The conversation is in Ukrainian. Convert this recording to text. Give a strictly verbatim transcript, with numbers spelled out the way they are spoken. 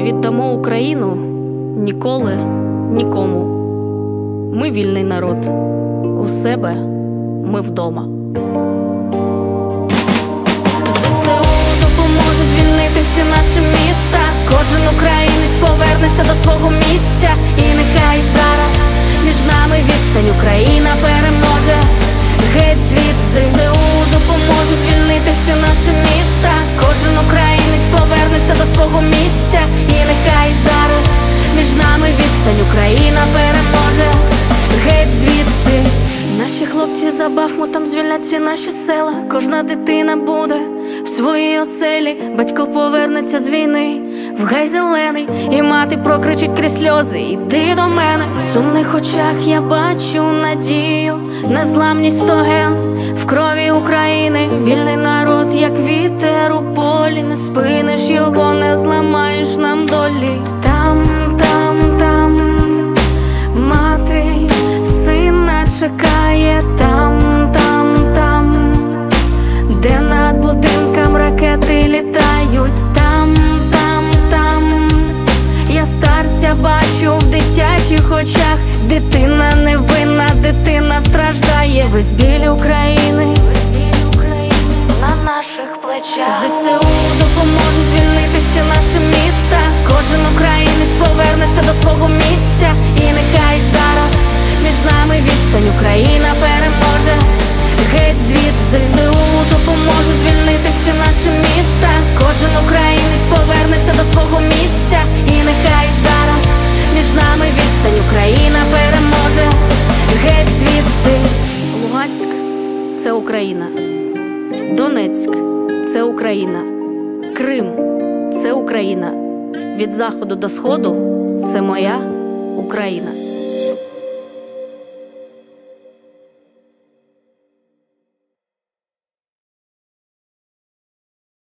віддамо Україну ніколи нікому. Ми вільний народ, у себе ми вдома. ЗСУ допоможе звільнити всі наші міста. Кожен українець повернеться до свого місця. І нехай зараз між нами відстань, Україна переможе. Геть звідси. ЗСУ допоможе звільнити всі наші міста. Кожен українець повернеться до свого місця. І нехай зараз між нами відстань, Україна переможе. Геть звідси. Наші хлопці за Бахмутом звільнять всі наші села. Кожна дитина буде в своїй оселі. Батько повернеться з війни в гай зелений, і мати прокричить крізь сльози: іди до мене. В сумних очах я бачу надію, незламність сто ген в крові України. Вільний народ, як вітер у полі, не спиниш його, не зламаєш нам долі. Там, там, там мати сина чекає. Там, там, там, де над будинком ракети літають. Там, там, там я старця бачу в дитячих очах. Дитина невинна, дитина страждає. Весь біль України на наших плечах. ЗСУ допоможе звільнити всі наші міста. Кожен українець повернеться до свого місця. І нехай зараз між нами відстань, Україна переможе. Геть звідси. ЗСУ допоможе звільнити всі наші міста. Кожен українець повернеться до свого місця. І нехай зараз між нами відстань, Україна переможе. Геть звідси. Луганськ – це Україна. Донецьк – це Україна. Крим – це Україна. Від заходу до сходу – це моя Україна.